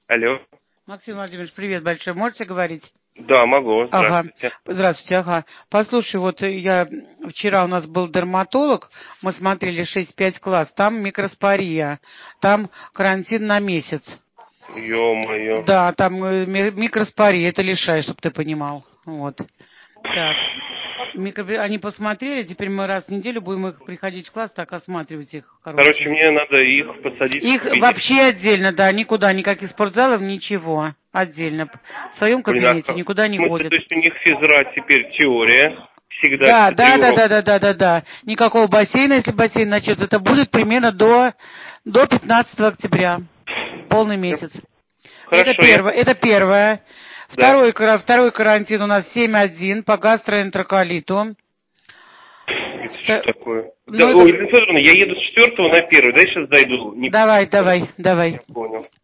Алло. Максим Владимирович, привет большой. Можете говорить? Да, могу. Здравствуйте. Ага. Здравствуйте, ага. Послушай, вот вчера у нас был дерматолог, мы смотрели 6-5 класс, там микроспория, там карантин на месяц. Ё-моё. Да, там микроспория, это лишай, чтобы ты понимал. Вот. Так. Они посмотрели, теперь мы раз в неделю будем их приходить в класс, так осматривать их, Короче, мне надо их посадить в Их кабинет. вообще отдельно, да, никуда, никаких спортзалов, ничего. Отдельно. В своем Блин, кабинете никуда в не смысле, ходят. то есть у них физра теперь теория, всегда Да, 4 да, да, урока. да, да, да, да, да. Никакого бассейна, если бассейн начнется, это будет примерно до 15 октября. Полный месяц. Это Хорошо, первое. Это первое. Да. Второй карантин у нас 7.1 по гастроэнтероколиту. Это что такое? Да, Ну, это... ой, Елена Федоровна, я еду с 4 на 1, да, я сейчас дойду. Давай. Я понял.